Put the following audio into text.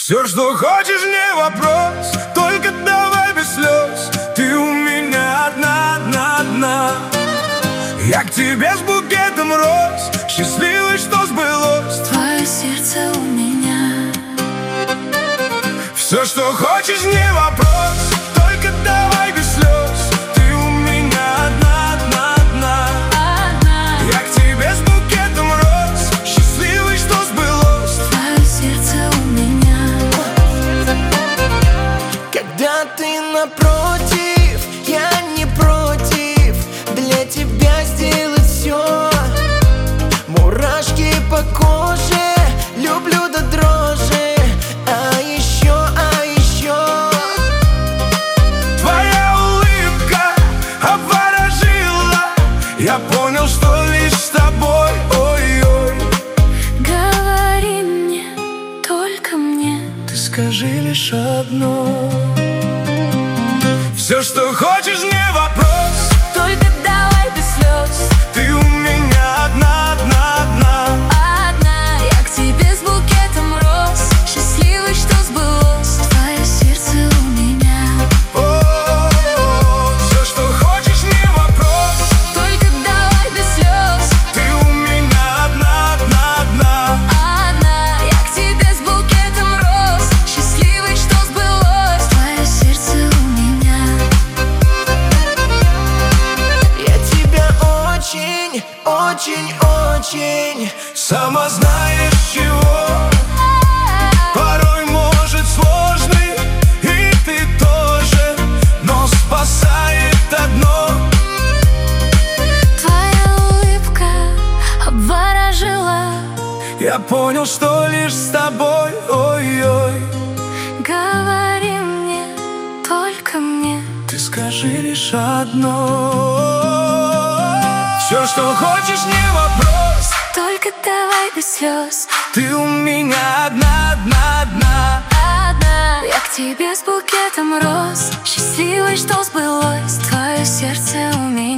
Все, что хочешь, не вопрос, только давай без слез. Ты у меня одна, одна, одна. Я к тебе с букетом роз, счастливый, что сбылось. Твое сердце у меня. Все, что хочешь, не вопрос, только давай без слез. Ты у меня одна, одна, одна. Я к тебе с букетом роз, счастливый, что сбылось. Твое сердце у меня. Когда ты напротив, я не против для тебя сделать все. Мурашки по коже, люблю до дрожи. А еще твоя улыбка обворожила. Я понял, что лишь с тобой, ой-ой. Говори мне, только мне. Ты скажи лишь одно. Все, что хочешь, не вопрос, Только давай без слез. ты у меня одна, одна, одна. Одна. Я к тебе с букетом роз, счастливый, что сбылось. Твое сердце у меня. Все, что хочешь, не вопрос, Только давай без слез. ты у меня одна, одна, одна. Одна. Я к тебе с букетом роз, счастливый, что сбылось. Твое сердце у меня. я тебя очень, очень, очень. Сама знаешь чего, порой может сложный, и ты тоже, но спасает одно. Твоя улыбка обворожила. Я понял, что лишь с тобой, ой-ой. Говори мне, только мне. Ты скажи лишь одно. Все, что хочешь, не вопрос, Только давай без слез. ты у меня одна, одна, одна. Одна. Я к тебе с букетом роз, счастливый, что сбылось. Твое сердце у меня.